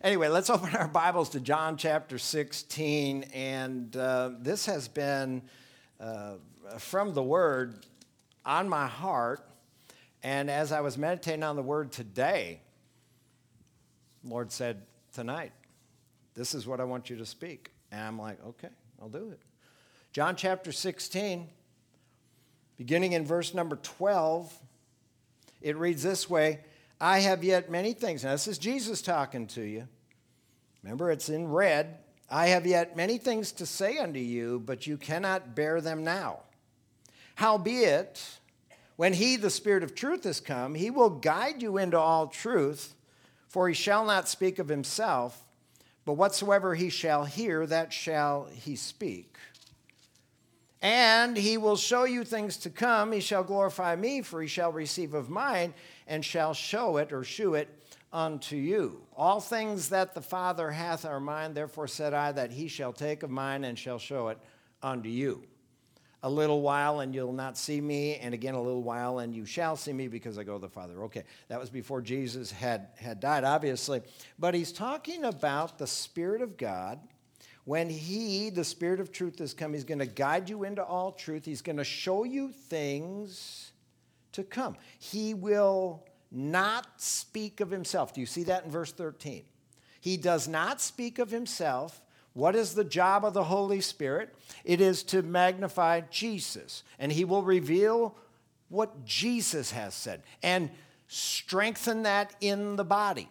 Anyway, let's open our Bibles to John chapter 16. And this has been from the Word on my heart. And as I was meditating on the Word today, the Lord said, tonight, this is what I want you to speak. And I'm like, okay, I'll do it. John chapter 16, beginning in verse number 12, it reads this way: I have yet many things. Now, this is Jesus talking to you. Remember, it's in red. I have yet many things to say unto you, but you cannot bear them now. Howbeit, when he, the Spirit of truth, is come, he will guide you into all truth, for he shall not speak of himself, but whatsoever he shall hear, that shall he speak. And he will show you things to come. He shall glorify me, for he shall receive of mine, and shall show it, or shew it, unto you. All things that the Father hath are mine, therefore said I, that he shall take of mine, and shall show it unto you. A little while, and you'll not see me, and again a little while, and you shall see me, because I go to the Father. Okay, that was before Jesus had died, obviously. But he's talking about the Spirit of God. When he, the Spirit of truth, has come, he's going to guide you into all truth. He's going to show you things to come. He will not speak of himself. Do you see that in verse 13? He does not speak of himself. What is the job of the Holy Spirit? It is to magnify Jesus. And he will reveal what Jesus has said and strengthen that in the body.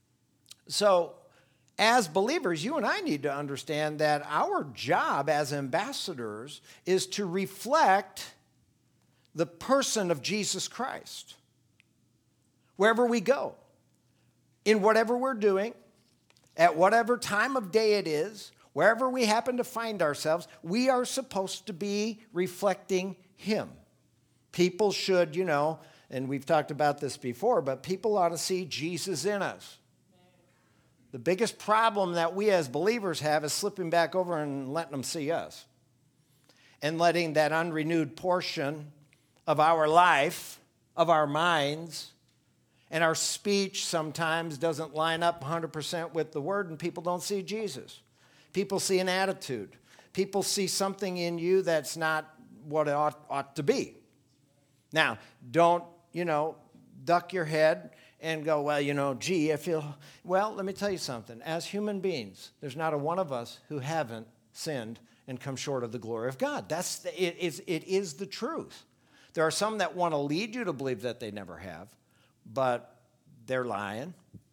So, as believers, you and I need to understand that our job as ambassadors is to reflect the person of Jesus Christ. Wherever we go, in whatever we're doing, at whatever time of day it is, wherever we happen to find ourselves, we are supposed to be reflecting him. People should, and we've talked about this before, but people ought to see Jesus in us. The biggest problem that we as believers have is slipping back over and letting them see us. And letting that unrenewed portion of our life, of our minds, and our speech sometimes doesn't line up 100% with the Word, and people don't see Jesus. People see an attitude. People see something in you that's not what it ought to be. Now, don't, duck your head and go, well, gee, I feel... Well, let me tell you something. As human beings, there's not a one of us who haven't sinned and come short of the glory of God. It is the truth. There are some that want to lead you to believe that they never have, but they're lying.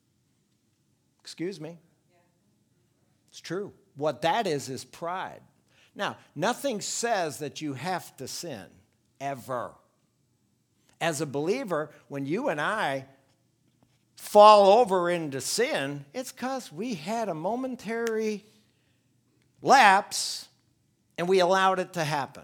Excuse me. It's true. What that is pride. Now, nothing says that you have to sin, ever. As a believer, when you and I fall over into sin, it's because we had a momentary lapse and we allowed it to happen.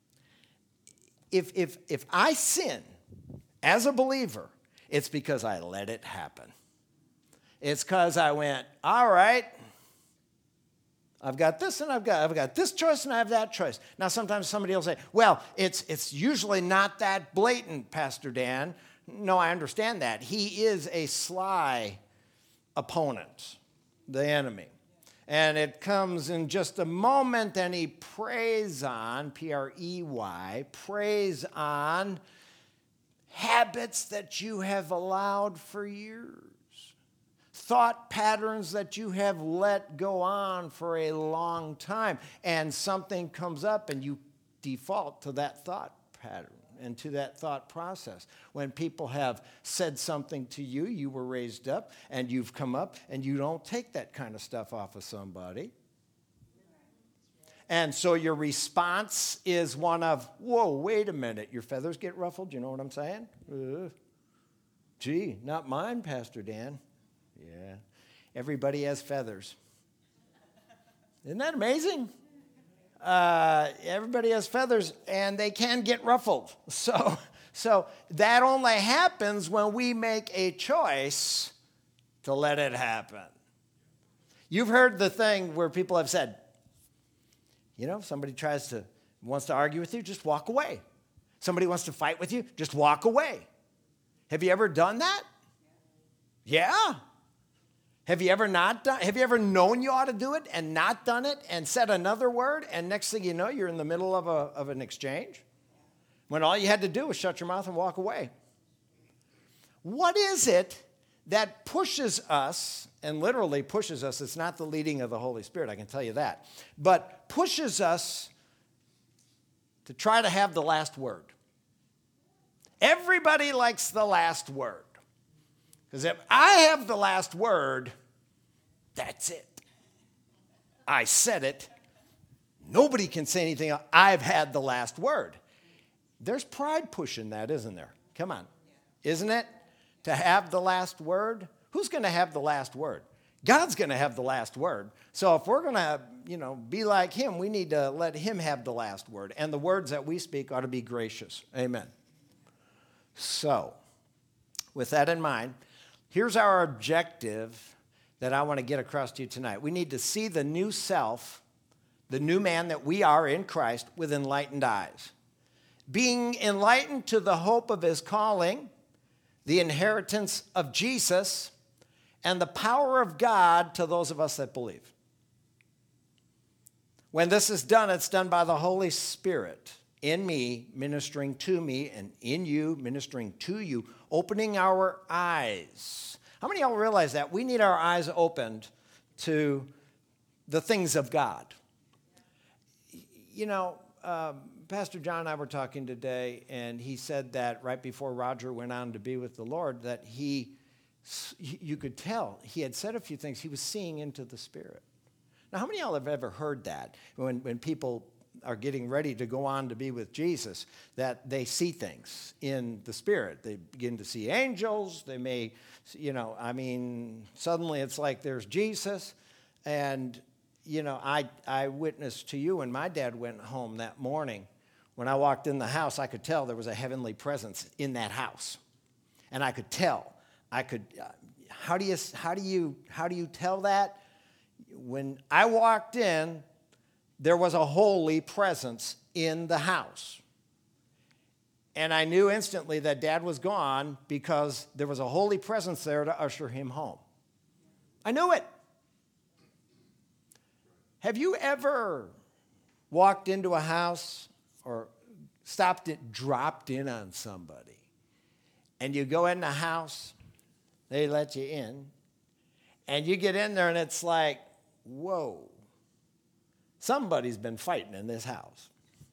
If I sin as a believer, it's because I let it happen. It's because I went, all right, I've got this and I've got this choice and I have that choice. Now, sometimes somebody will say, well, it's usually not that blatant, Pastor Dan. No, I understand that. He is a sly opponent, the enemy. And it comes in just a moment, and he preys on, P-R-E-Y, preys on habits that you have allowed for years, thought patterns that you have let go on for a long time, and something comes up and you default to that thought pattern and to that thought process. When people have said something to you, you were raised up and you've come up, and you don't take that kind of stuff off of somebody. And so your response is one of, whoa, wait a minute, your feathers get ruffled? You know what I'm saying? Gee, not mine, Pastor Dan. Yeah, everybody has feathers. Isn't that amazing? Everybody has feathers, and they can get ruffled. So that only happens when we make a choice to let it happen. You've heard the thing where people have said, if somebody wants to argue with you, just walk away. Somebody wants to fight with you, just walk away. Have you ever done that? Yeah. Have you ever not done? Have you ever known you ought to do it and not done it and said another word, and next thing you know, you're in the middle of an exchange when all you had to do was shut your mouth and walk away? What is it that pushes us, and literally pushes us? It's not the leading of the Holy Spirit, I can tell you that, but pushes us to try to have the last word. Everybody likes the last word. Because if I have the last word, that's it. I said it. Nobody can say anything else. I've had the last word. There's pride pushing that, isn't there? Come on. Isn't it? To have the last word? Who's going to have the last word? God's going to have the last word. So if we're going to, be like him, we need to let him have the last word. And the words that we speak ought to be gracious. Amen. So, with that in mind, here's our objective that I want to get across to you tonight. We need to see the new self, the new man that we are in Christ, with enlightened eyes. Being enlightened to the hope of his calling, the inheritance of Jesus, and the power of God to those of us that believe. When this is done, it's done by the Holy Spirit in me, ministering to me, and in you, ministering to you, opening our eyes. How many of y'all realize that? We need our eyes opened to the things of God. Pastor John and I were talking today, and he said that right before Roger went on to be with the Lord, that you could tell he had said a few things. He was seeing into the Spirit. Now, how many of y'all have ever heard that when people are getting ready to go on to be with Jesus, that they see things in the Spirit? They begin to see angels. They may, suddenly it's like there's Jesus. And, I witnessed to you when my dad went home that morning. When I walked in the house, I could tell there was a heavenly presence in that house. And I could tell. How do you tell that? When I walked in, there was a holy presence in the house. And I knew instantly that Dad was gone because there was a holy presence there to usher him home. I knew it. Have you ever walked into a house or dropped in on somebody, and you go in the house, they let you in, and you get in there and it's like, whoa, somebody's been fighting in this house.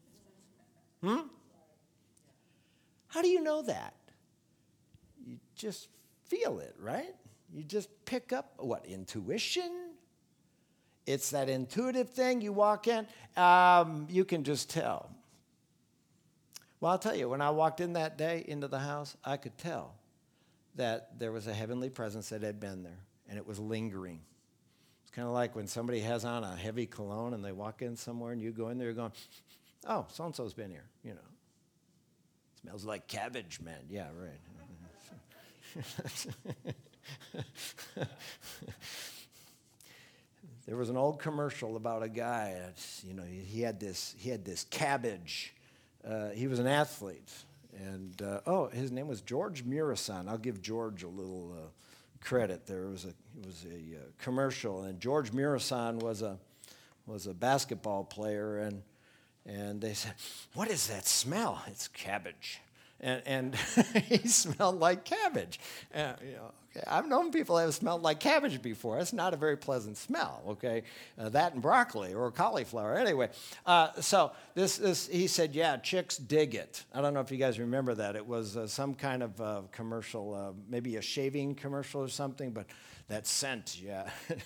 How do you know that? You just feel it, right? You just pick up, intuition? It's that intuitive thing. You walk in, you can just tell. Well, I'll tell you, when I walked in that day into the house, I could tell that there was a heavenly presence that had been there, and it was lingering. It's kind of like when somebody has on a heavy cologne and they walk in somewhere and you go in there, you're going, oh, so-and-so's been here, Smells like cabbage, man. Yeah, right. There was an old commercial about a guy, he had this cabbage. He was an athlete, and his name was George Murison. I'll give George a little credit. It was a commercial, and George Murison was a basketball player, and they said, "What is that smell?" "It's cabbage," and he smelled like cabbage. Okay. I've known people that have smelled like cabbage before. That's not a very pleasant smell. Okay, that and broccoli or cauliflower. Anyway, so this he said, yeah, chicks dig it. I don't know if you guys remember that. It was some kind of commercial, maybe a shaving commercial or something, but that scent, yeah.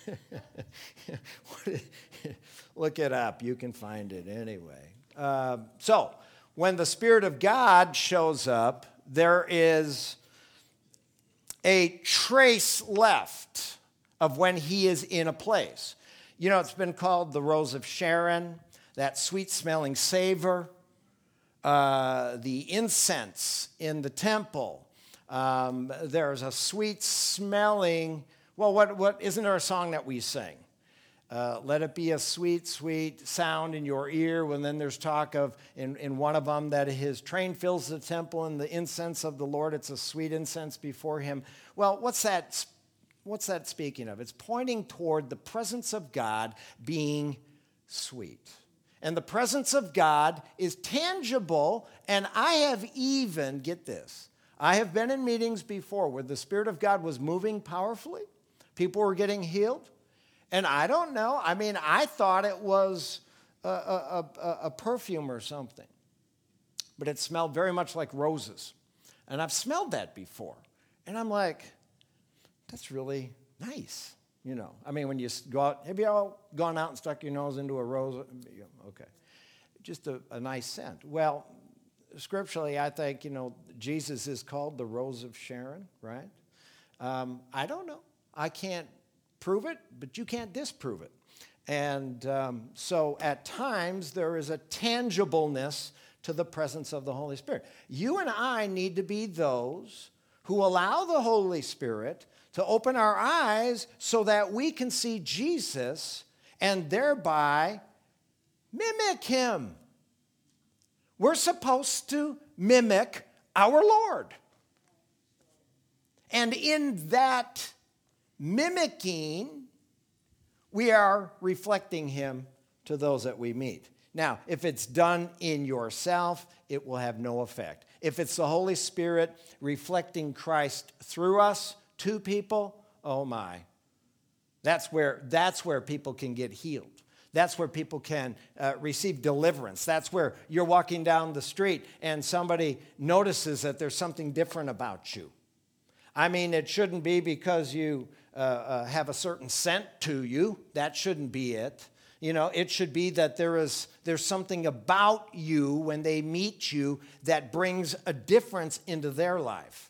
Look it up. You can find it anyway. So when the Spirit of God shows up, there is a trace left of when he is in a place. It's been called the Rose of Sharon, that sweet-smelling savor, the incense in the temple. There's a sweet-smelling, what isn't there a song that we sing? Let it be a sweet, sweet sound in your ear. When then there's talk of, in one of them, that his train fills the temple and the incense of the Lord, it's a sweet incense before him. Well, what's that what's that speaking of? It's pointing toward the presence of God being sweet. And the presence of God is tangible, and I have even, get this, I have been in meetings before where the Spirit of God was moving powerfully. People were getting healed. And I don't know. I mean, I thought it was a perfume or something. But it smelled very much like roses. And I've smelled that before. And I'm like, that's really nice. You know, I mean, when you go out, have you all gone out and stuck your nose into a rose? Okay. Just a nice scent. Well, scripturally, I think, Jesus is called the Rose of Sharon, right? I don't know. I can't prove it, but you can't disprove it. And so at times, there is a tangibleness to the presence of the Holy Spirit. You and I need to be those who allow the Holy Spirit to open our eyes so that we can see Jesus and thereby mimic him. We're supposed to mimic our Lord. And in that mimicking, we are reflecting him to those that we meet. Now, if it's done in yourself, it will have no effect. If it's the Holy Spirit reflecting Christ through us to people, oh my. That's where people can get healed. That's where people can receive deliverance. That's where you're walking down the street and somebody notices that there's something different about you. I mean, it shouldn't be because you have a certain scent to you. That shouldn't be it. It should be that there's something about you when they meet you that brings a difference into their life.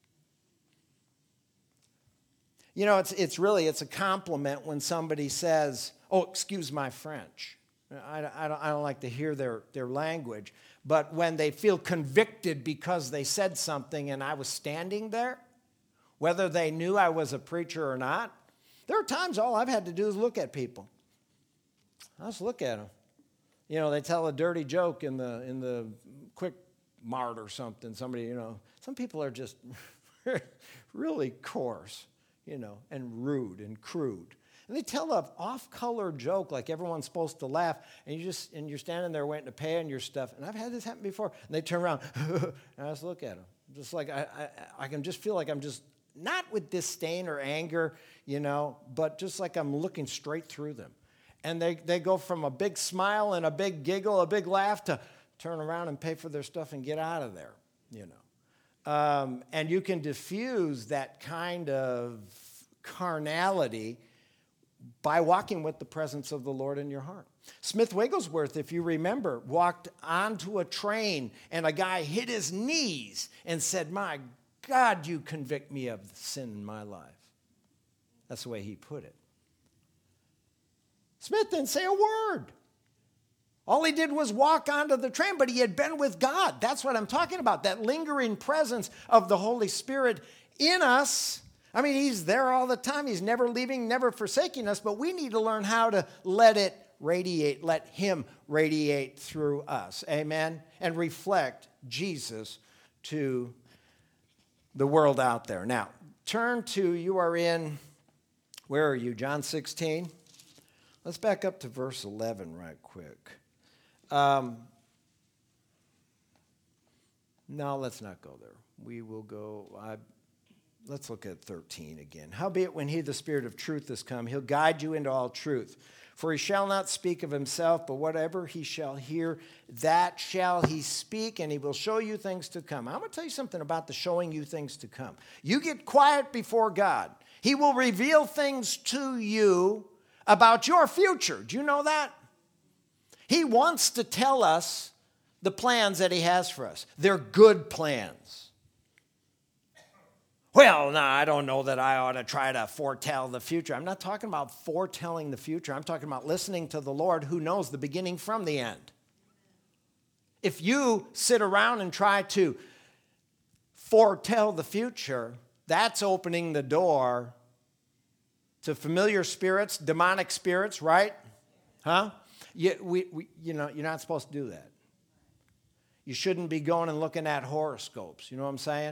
It's a compliment when somebody says, "Oh, excuse my French." I don't like to hear their language, but when they feel convicted because they said something and I was standing there, whether they knew I was a preacher or not, there are times all I've had to do is look at people. I just look at them. They tell a dirty joke in the Quick Mart or something. Somebody, some people are just really coarse, and rude and crude. And they tell an off-color joke like everyone's supposed to laugh, and you're standing there waiting to pay on your stuff. And I've had this happen before. And they turn around, and I just look at them. Just like I can just feel like I'm just not with disdain or anger, but just like I'm looking straight through them. And they go from a big smile and a big giggle, a big laugh, to turn around and pay for their stuff and get out of there, And you can diffuse that kind of carnality by walking with the presence of the Lord in your heart. Smith Wigglesworth, if you remember, walked onto a train and a guy hit his knees and said, "My God, you convict me of sin in my life." That's the way he put it. Smith didn't say a word. All he did was walk onto the train, but he had been with God. That's what I'm talking about, that lingering presence of the Holy Spirit in us. I mean, he's there all the time. He's never leaving, never forsaking us, but we need to learn how to let it radiate, let him radiate through us. Amen? And reflect Jesus to the world out there. Now, where are you, John 16? Let's back up to verse 11 right quick. No, let's not go there. We will go, let's look at 13 again. "Howbeit, when he, the Spirit of truth, is come, he'll guide you into all truth. For he shall not speak of himself, but whatever he shall hear, that shall he speak, and he will show you things to come." I'm going to tell you something about the showing you things to come. You get quiet before God. He will reveal things to you about your future. Do you know that? He wants to tell us the plans that he has for us. They're good plans. Well, no, I don't know that I ought to try to foretell the future. I'm not talking about foretelling the future. I'm talking about listening to the Lord who knows the beginning from the end. If you sit around and try to foretell the future, that's opening the door to familiar spirits, demonic spirits, right? Huh? You're not supposed to do that. You shouldn't be going and looking at horoscopes. You know what I'm saying?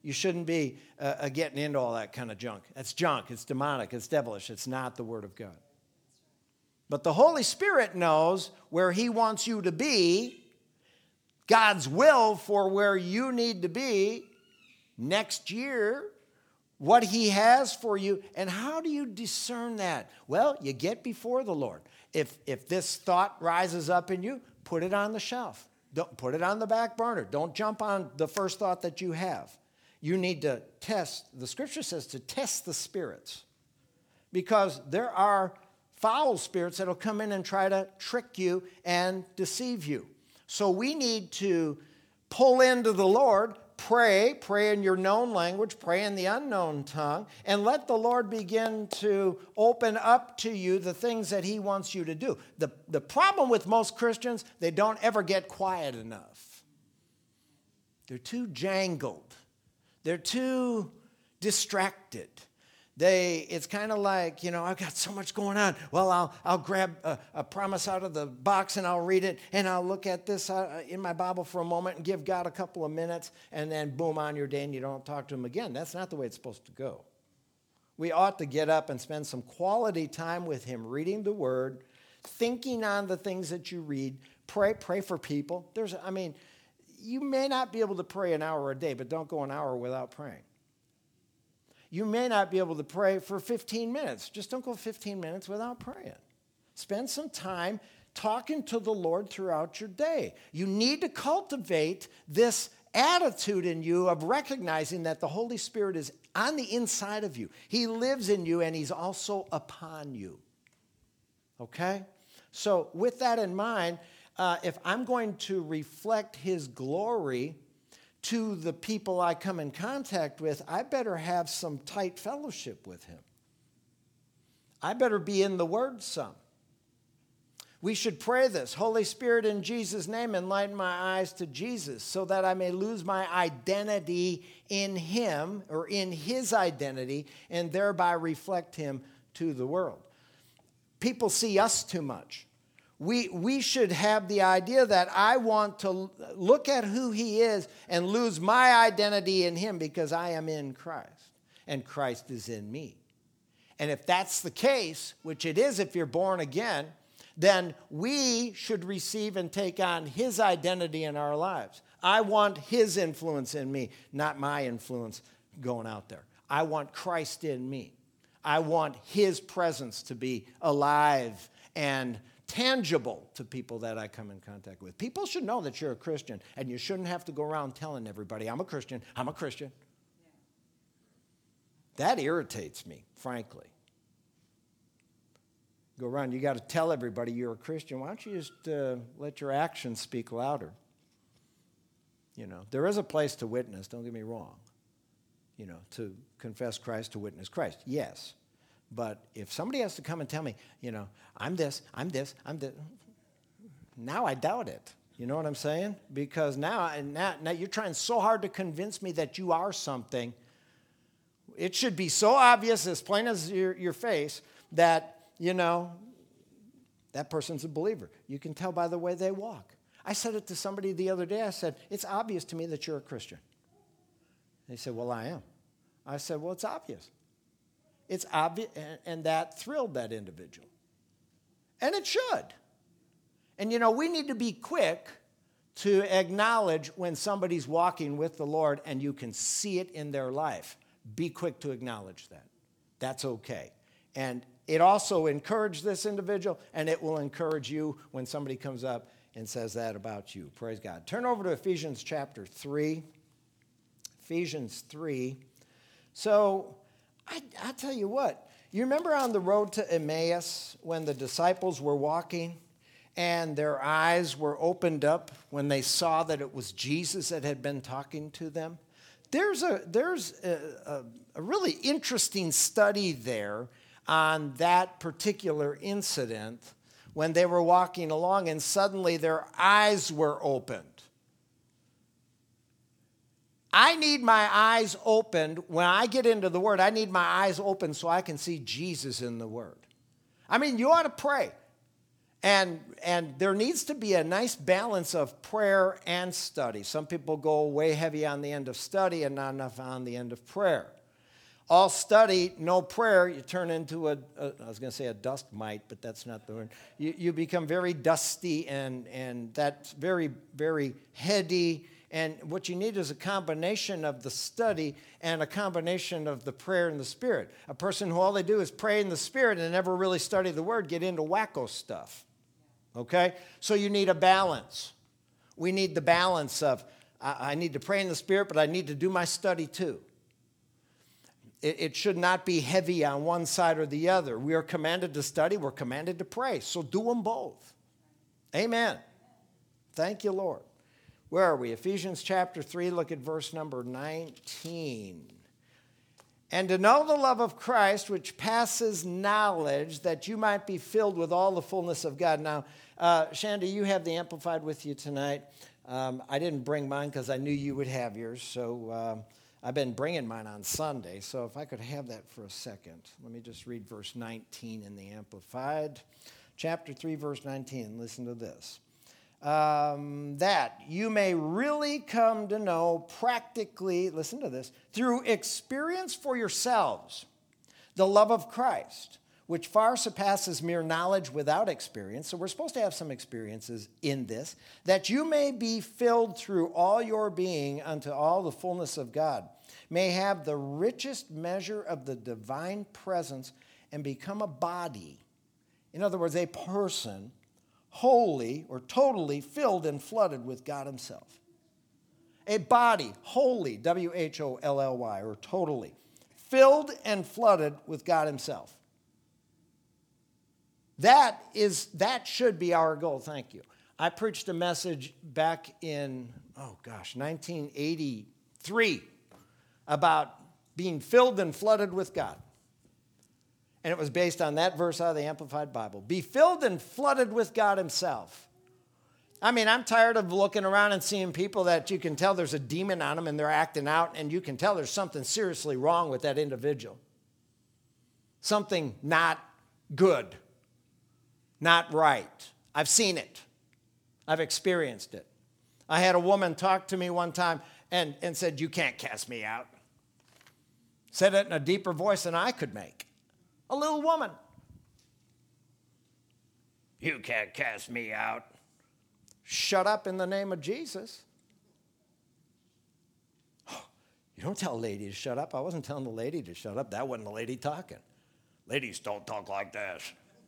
You shouldn't be getting into all that kind of junk. That's junk. It's demonic. It's devilish. It's not the Word of God. But the Holy Spirit knows where He wants you to be, God's will for where you need to be next year, what He has for you. And how do you discern that? Well, you get before the Lord. If this thought rises up in you, put it on the shelf. Don't put it on the back burner. Don't jump on the first thought that you have. You need to test. The Scripture says to test the spirits, because there are foul spirits that will come in and try to trick you and deceive you. So we need to pull into the Lord, pray in your known language, pray in the unknown tongue, and let the Lord begin to open up to you the things that He wants you to do. The problem with most Christians, they don't ever get quiet enough. They're too jangled. They're too distracted. It's kind of like, I've got so much going on. Well, I'll grab a promise out of the box and I'll read it, and I'll look at this in my Bible for a moment and give God a couple of minutes, and then boom, on your day, and you don't talk to Him again. That's not the way it's supposed to go. We ought to get up and spend some quality time with Him, reading the Word, thinking on the things that you read. Pray for people. You may not be able to pray an hour a day, but don't go an hour without praying. You may not be able to pray for 15 minutes. Just don't go 15 minutes without praying. Spend some time talking to the Lord throughout your day. You need to cultivate this attitude in you of recognizing that the Holy Spirit is on the inside of you. He lives in you, and He's also upon you. Okay? So with that in mind, if I'm going to reflect His glory to the people I come in contact with, I better have some tight fellowship with Him. I better be in the Word some. We should pray this: Holy Spirit, in Jesus' name, enlighten my eyes to Jesus, so that I may lose my identity in Him, or in His identity, and thereby reflect Him to the world. People see us too much. We should have the idea that I want to look at who He is and lose my identity in Him, because I am in Christ and Christ is in me. And if that's the case, which it is if you're born again, then we should receive and take on His identity in our lives. I want His influence in me, not my influence going out there. I want Christ in me. I want His presence to be alive and tangible to people that I come in contact with. People should know that you're a Christian, and you shouldn't have to go around telling everybody, I'm a Christian, I'm a Christian. That irritates me, frankly. Go around, you got to tell everybody you're a Christian. Why don't you just let your actions speak louder? There is a place to witness, don't get me wrong. To confess Christ, to witness Christ, yes. But if somebody has to come and tell me, I'm this, now I doubt it. You know what I'm saying? Because now you're trying so hard to convince me that you are something. It should be so obvious, as plain as your face, that, that person's a believer. You can tell by the way they walk. I said it to somebody the other day. I said, it's obvious to me that you're a Christian. They said, well, I am. I said, well, it's obvious. It's obvious, and that thrilled that individual. And it should. And, we need to be quick to acknowledge when somebody's walking with the Lord and you can see it in their life. Be quick to acknowledge that. That's okay. And it also encouraged this individual, and it will encourage you when somebody comes up and says that about you. Praise God. Turn over to Ephesians chapter 3. Ephesians 3. So, I tell you what, you remember on the road to Emmaus when the disciples were walking and their eyes were opened up when they saw that it was Jesus that had been talking to them? There's a really interesting study there on that particular incident when they were walking along and suddenly their eyes were opened. I need my eyes opened. When I get into the Word, I need my eyes open so I can see Jesus in the Word. You ought to pray And there needs to be a nice balance of prayer and study. Some people go way heavy on the end of study and not enough on the end of prayer. All study, no prayer, you turn into I was going to say a dust mite, but that's not the word. You become very dusty and that's very, very heady. And what you need is a combination of the study and a combination of the prayer and the Spirit. A person who all they do is pray in the Spirit and never really study the Word get into wacko stuff. Okay? So you need a balance. We need the balance of, I need to pray in the Spirit, but I need to do my study too. It should not be heavy on one side or the other. We are commanded to study. We're commanded to pray. So do them both. Amen. Thank you, Lord. Where are we? Ephesians chapter 3, look at verse number 19. And to know the love of Christ, which passes knowledge, that you might be filled with all the fullness of God. Now, Shandy, you have the Amplified with you tonight. I didn't bring mine because I knew you would have yours, so I've been bringing mine on Sunday. So if I could have that for a second. Let me just read verse 19 in the Amplified. Chapter 3, verse 19. Listen to this. That you may really come to know practically, listen to this, through experience for yourselves, the love of Christ, which far surpasses mere knowledge without experience. So we're supposed to have some experiences in this, that you may be filled through all your being unto all the fullness of God, may have the richest measure of the divine presence and become a body. In other words, a person wholly or totally filled and flooded with God himself. A body, wholly, W-H-O-L-L-Y, or totally, filled and flooded with God himself. That should be our goal. Thank you. I preached a message back in, 1983 about being filled and flooded with God. And it was based on that verse out of the Amplified Bible. Be filled and flooded with God himself. I mean, I'm tired of looking around and seeing people that you can tell there's a demon on them and they're acting out, and you can tell there's something seriously wrong with that individual. Something not good, not right. I've seen it. I've experienced it. I had a woman talk to me one time and said, "You can't cast me out." Said it in a deeper voice than I could make. A little woman. "You can't cast me out." Shut up in the name of Jesus. You don't tell a lady to shut up. I wasn't telling the lady to shut up. That wasn't the lady talking. Ladies don't talk like this.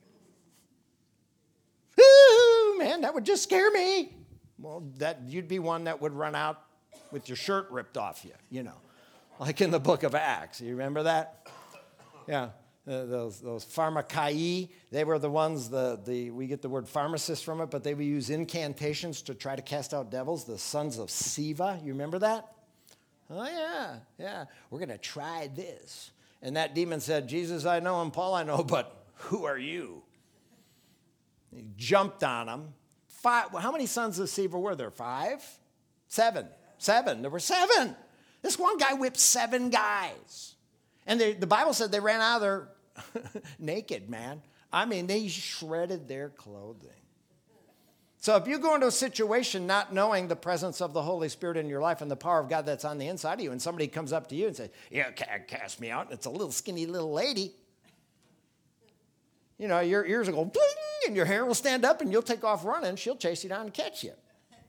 Ooh, man, that would just scare me. Well, you'd be one that would run out with your shirt ripped off you, like in the book of Acts. You remember that? Yeah. Those pharmakai, they were the ones, we get the word pharmacist from it, but they would use incantations to try to cast out devils, the sons of Siva. You remember that? Oh, yeah. We're going to try this. And that demon said, "Jesus, I know, and Paul, I know, but who are you?" He jumped on him. How many sons of Siva were there? 5? 7. 7. There were 7. This one guy whipped 7 guys. And the Bible said they ran out of there naked, man. I mean, they shredded their clothing. So if you go into a situation not knowing the presence of the Holy Spirit in your life and the power of God that's on the inside of you, and somebody comes up to you and says, "You can't cast me out," and it's a little skinny little lady, your ears will go bling, and your hair will stand up, and you'll take off running. She'll chase you down and catch you.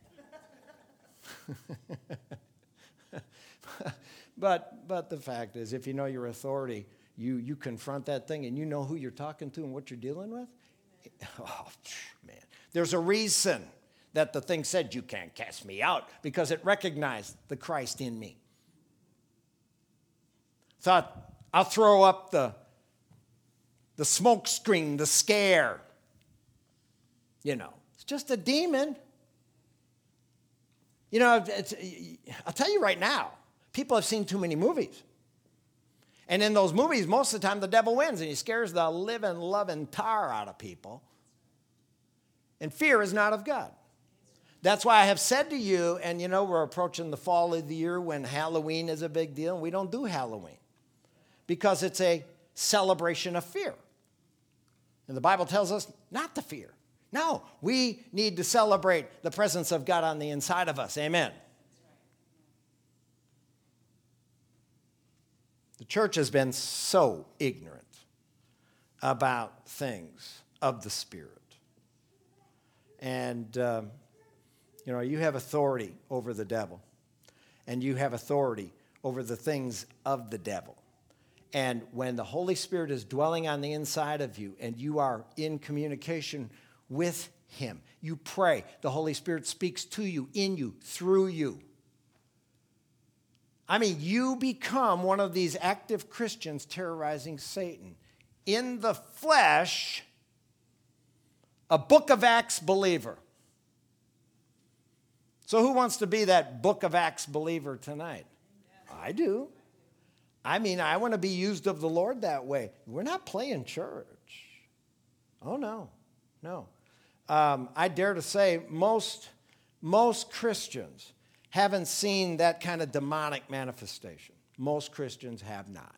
But the fact is, if you know your authority, you confront that thing and you know who you're talking to and what you're dealing with. Oh, man. There's a reason that the thing said, "You can't cast me out," because it recognized the Christ in me. Thought, I'll throw up the smoke screen, the scare. It's just a demon. I'll tell you right now, people have seen too many movies. And in those movies, most of the time, the devil wins, and he scares the living, loving tar out of people. And fear is not of God. That's why I have said to you, and we're approaching the fall of the year when Halloween is a big deal, and we don't do Halloween because it's a celebration of fear. And the Bible tells us not to fear. No, we need to celebrate the presence of God on the inside of us. Amen. The church has been so ignorant about things of the Spirit. And, you have authority over the devil. And you have authority over the things of the devil. And when the Holy Spirit is dwelling on the inside of you and you are in communication with him, you pray, the Holy Spirit speaks to you, in you, through you. I mean, you become one of these active Christians terrorizing Satan. In the flesh, a Book of Acts believer. So who wants to be that Book of Acts believer tonight? I do. I mean, I want to be used of the Lord that way. We're not playing church. Oh, no. I dare to say most Christians haven't seen that kind of demonic manifestation. Most Christians have not,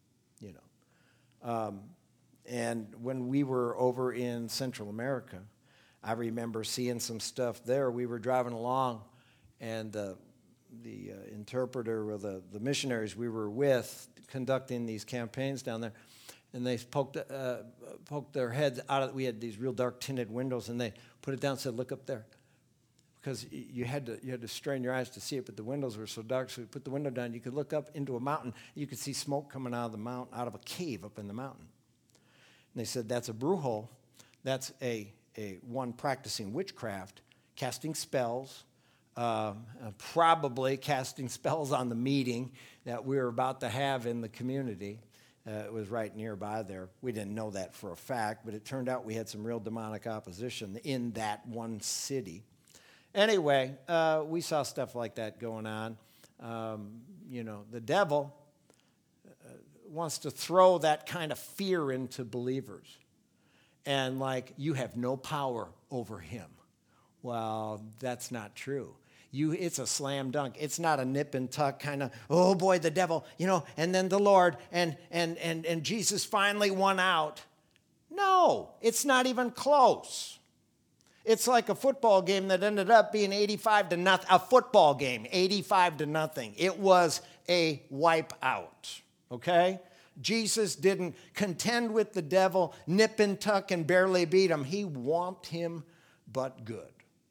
And when we were over in Central America, I remember seeing some stuff there. We were driving along, and the interpreter or the missionaries we were with conducting these campaigns down there, and they poked their heads out of. We had these real dark tinted windows, and they put it down and said, "Look up there," because you had to strain your eyes to see it, but the windows were so dark. So we put the window down. You could look up into a mountain. You could see smoke coming out of the mountain, out of a cave up in the mountain. And they said, "That's a brujo. That's a one practicing witchcraft, casting spells." Probably casting spells on the meeting that we were about to have in the community. It was right nearby there. We didn't know that for a fact, but it turned out we had some real demonic opposition in that one city. Anyway, we saw stuff like that going on. The devil wants to throw that kind of fear into believers. And you have no power over him. Well, that's not true. It's a slam dunk. It's not a nip and tuck kind of, oh boy, the devil, and then the Lord and Jesus finally won out. No, it's not even close. It's like a football game that ended up being 85-0. A football game, 85-0. It was a wipeout. Okay? Jesus didn't contend with the devil, nip and tuck, and barely beat him. He whomped him but good.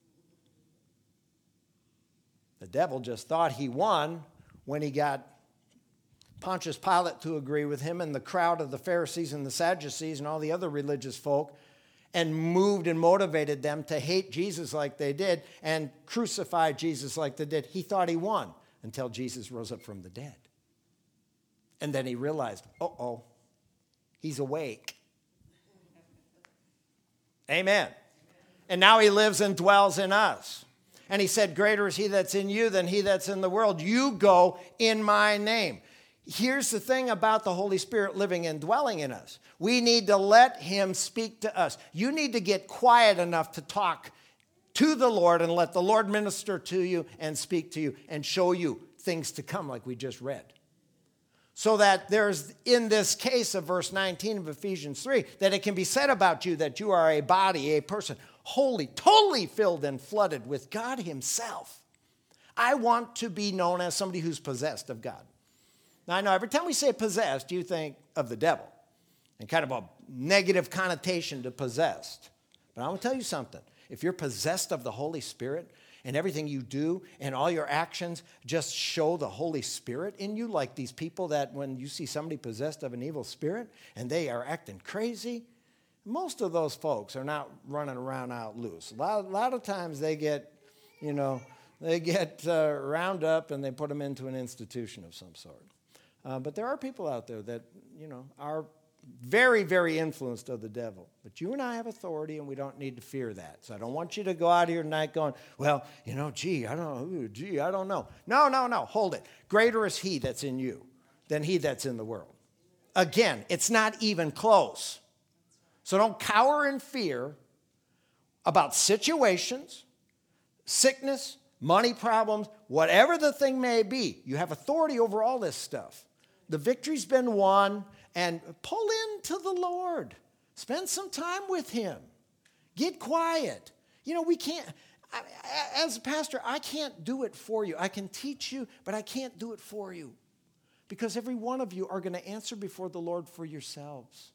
The devil just thought he won when he got Pontius Pilate to agree with him and the crowd of the Pharisees and the Sadducees and all the other religious folk, and moved and motivated them to hate Jesus like they did and crucify Jesus like they did. He thought he won until Jesus rose up from the dead. And then he realized, he's awake. Amen. And now he lives and dwells in us. And he said, greater is he that's in you than he that's in the world. You go in my name. Here's the thing about the Holy Spirit living and dwelling in us. We need to let him speak to us. You need to get quiet enough to talk to the Lord and let the Lord minister to you and speak to you and show you things to come like we just read. So that there's, in this case of verse 19 of Ephesians 3, that it can be said about you that you are a body, a person, holy, totally filled and flooded with God himself. I want to be known as somebody who's possessed of God. Now, I know every time we say possessed, you think of the devil and kind of a negative connotation to possessed. But I want to tell you something. If you're possessed of the Holy Spirit and everything you do and all your actions just show the Holy Spirit in you, like these people that when you see somebody possessed of an evil spirit and they are acting crazy, most of those folks are not running around out loose. A lot of times they get, round up and they put them into an institution of some sort. But there are people out there that, are very, very influenced of the devil. But you and I have authority, and we don't need to fear that. So I don't want you to go out here tonight going, well, I don't know. No. Hold it. Greater is he that's in you than he that's in the world. Again, it's not even close. So don't cower in fear about situations, sickness, money problems, whatever the thing may be. You have authority over all this stuff. The victory's been won, and pull into the Lord. Spend some time with him. Get quiet. You know, we can't, as a pastor, I can't do it for you. I can teach you, but I can't do it for you. Because every one of you are going to answer before the Lord for yourselves.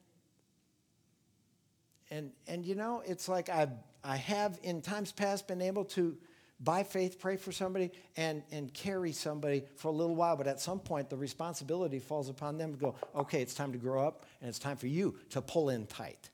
And you know, it's like I have in times past been able to, by faith, pray for somebody and carry somebody for a little while. But at some point, the responsibility falls upon them to go, okay, it's time to grow up, and it's time for you to pull in tight.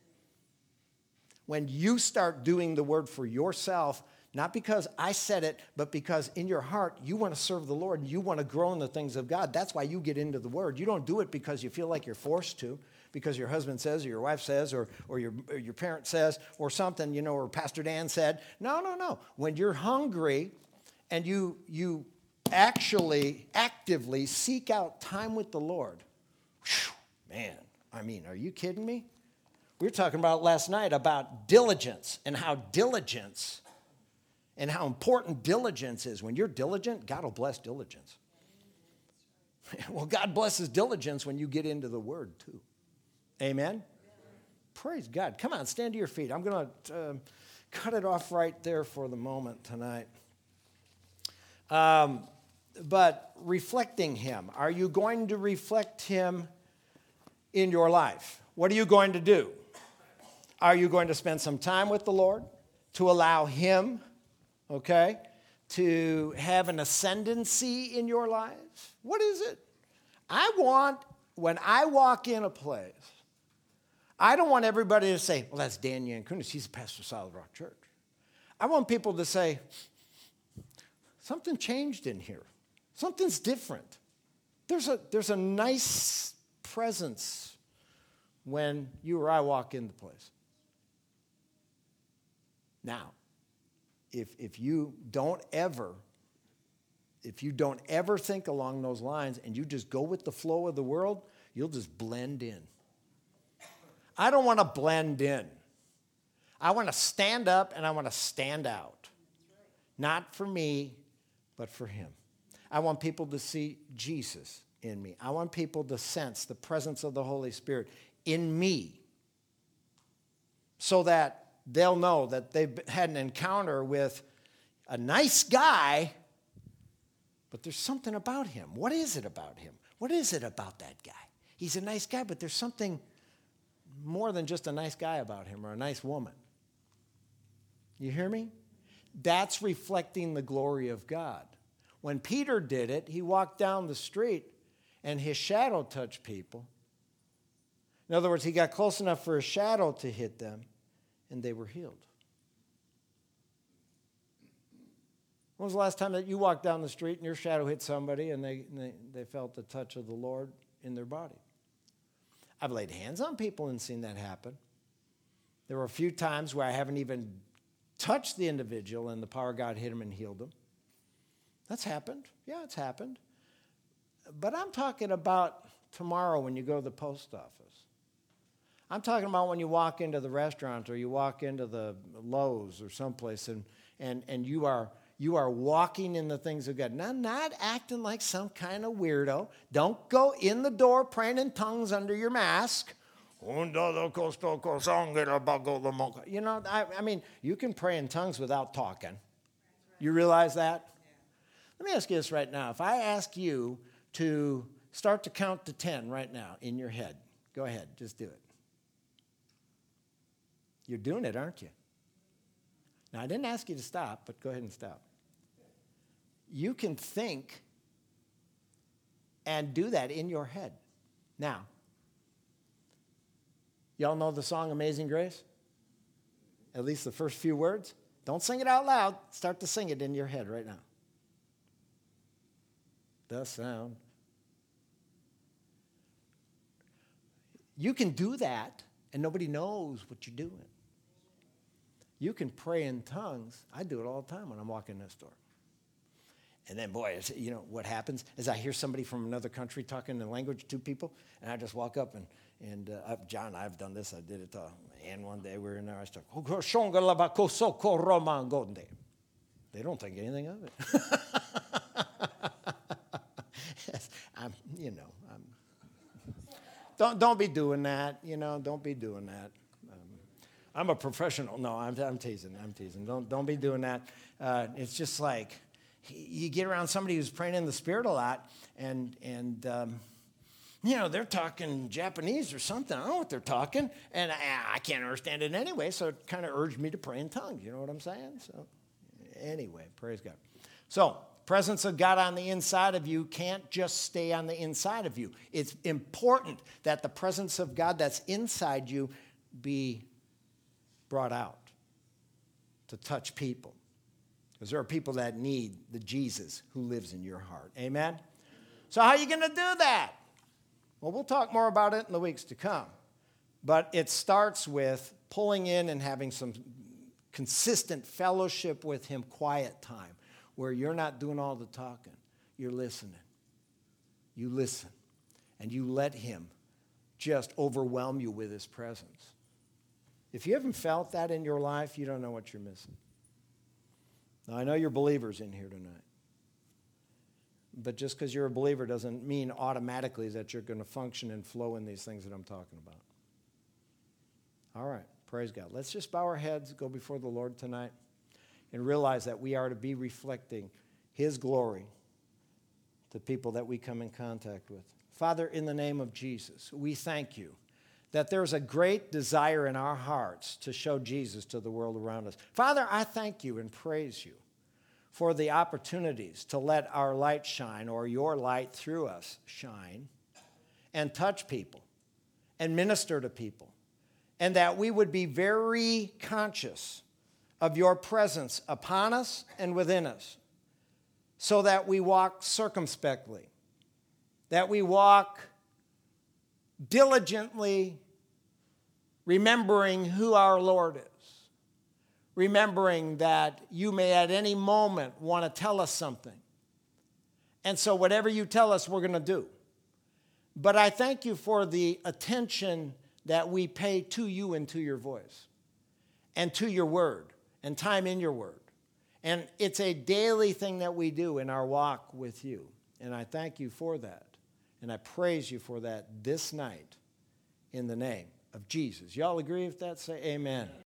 When you start doing the word for yourself, not because I said it, but because in your heart you want to serve the Lord and you want to grow in the things of God. That's why you get into the word. You don't do it because you feel like you're forced to, because your husband says or your wife says or your parent says or something, you know, or Pastor Dan said. No. When you're hungry and you actually actively seek out time with the Lord, man, I mean, are you kidding me? We were talking about last night about diligence and how important diligence is. When you're diligent, God will bless diligence. Well, God blesses diligence when you get into the word too. Amen? Praise God. Come on, stand to your feet. I'm going to cut it off right there for the moment tonight. But reflecting him. Are you going to reflect him in your life? What are you going to do? Are you going to spend some time with the Lord to allow him, okay, to have an ascendancy in your life? What is it? When I walk in a place, I don't want everybody to say, well, that's Dan Yankunis. He's a pastor of Solid Rock Church. I want people to say, something changed in here. Something's different. There's a nice presence when you or I walk in the place. Now, if you don't ever think along those lines and you just go with the flow of the world, you'll just blend in. I don't want to blend in. I want to stand up and I want to stand out. Not for me, but for him. I want people to see Jesus in me. I want people to sense the presence of the Holy Spirit in me so that they'll know that they've had an encounter with a nice guy, but there's something about him. What is it about him? What is it about that guy? He's a nice guy, but there's something more than just a nice guy about him or a nice woman. You hear me? That's reflecting the glory of God. When Peter did it, he walked down the street and his shadow touched people. In other words, he got close enough for his shadow to hit them, and they were healed. When was the last time that you walked down the street and your shadow hit somebody and they felt the touch of the Lord in their body? I've laid hands on people and seen that happen. There were a few times where I haven't even touched the individual and the power of God hit him and healed him. That's happened. Yeah, it's happened. But I'm talking about tomorrow when you go to the post office. I'm talking about when you walk into the restaurant or you walk into the Lowe's or someplace and you are walking in the things of God. Not acting like some kind of weirdo. Don't go in the door praying in tongues under your mask. You know, I mean, you can pray in tongues without talking. You realize that? Let me ask you this right now. If I ask you to start to count to 10 right now in your head, go ahead, just do it. You're doing it, aren't you? Now, I didn't ask you to stop, but go ahead and stop. You can think and do that in your head. Now, y'all know the song Amazing Grace? At least the first few words? Don't sing it out loud. Start to sing it in your head right now. The sound. You can do that, and nobody knows what you're doing. You can pray in tongues. I do it all the time when I'm walking this door. And then, boy, you know, what happens is I hear somebody from another country talking in language to people, and I just walk up and John, I've done this. I did it to Ann one day. We were in there. I started, they don't think anything of it. Yes, don't be doing that. You know, don't be doing that. I'm a professional. No, I'm teasing. I'm teasing. Don't be doing that. It's just like you get around somebody who's praying in the Spirit a lot, and they're talking Japanese or something. I don't know what they're talking, and I can't understand it anyway, so it kind of urged me to pray in tongues. You know what I'm saying? So anyway, praise God. So presence of God on the inside of you can't just stay on the inside of you. It's important that the presence of God that's inside you be brought out to touch people. Because there are people that need the Jesus who lives in your heart. Amen? So how are you going to do that? Well, we'll talk more about it in the weeks to come. But it starts with pulling in and having some consistent fellowship with him, quiet time, where you're not doing all the talking. You're listening. You listen. And you let him just overwhelm you with his presence. If you haven't felt that in your life, you don't know what you're missing. Now, I know you're believers in here tonight. But just because you're a believer doesn't mean automatically that you're going to function and flow in these things that I'm talking about. All right, praise God. Let's just bow our heads, go before the Lord tonight, and realize that we are to be reflecting his glory to people that we come in contact with. Father, in the name of Jesus, we thank you that there's a great desire in our hearts to show Jesus to the world around us. Father, I thank you and praise you for the opportunities to let our light shine, or your light through us shine, and touch people and minister to people, and that we would be very conscious of your presence upon us and within us, so that we walk circumspectly, that we walk diligently, remembering who our Lord is, remembering that you may at any moment want to tell us something. And so whatever you tell us, we're going to do. But I thank you for the attention that we pay to you and to your voice and to your word and time in your word. And it's a daily thing that we do in our walk with you. And I thank you for that. And I praise you for that this night in the name of Jesus. Y'all agree with that? Say amen.